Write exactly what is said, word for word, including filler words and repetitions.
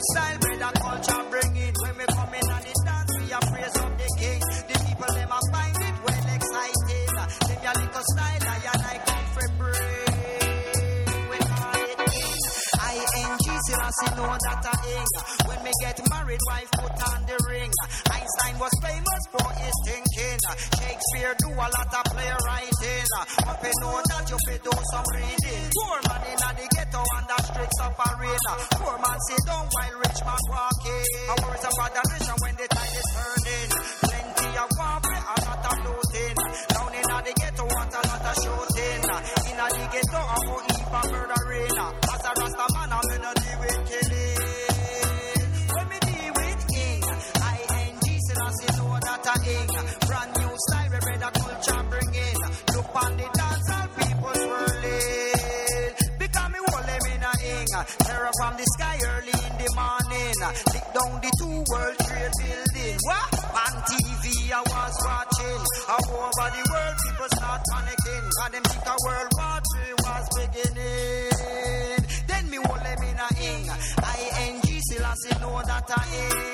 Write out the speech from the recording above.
style, brother culture bring it. When we come in and it dance, we are praise of the king. The people them a find it well excited. Them your little style, I and I come for bring. We call it king. I N G, Selassie know that I ing. When me get married, wife put on the ring. Einstein was famous for his thinking. Shakespeare do a lot of playwriting. But we know that you fit do some reading. Poor man in the ghetto under strict suffering. Poor man sit down while rich man walking. A words of adoration when the tide is turning. Plenty of warfare, a lot of looting. Down in the ghetto, want a lot of shooting. In the ghetto, I won't leave a murdering. As a Rasta man, I'm in a deal with killing. When me deal with king, I N G, Selassie know that I ing. Brand new style, we read the culture bring in. Look on the dance, all people swirling. Because me hold them in a ing. Terror from the sky early in the morning. Lick down the two World Trade Building. What? On T V I was watching. All over the world, people start panicking. Cause them think a World War Three was beginning. Then me hold them in a ing. I N G, Selassie know that I ing.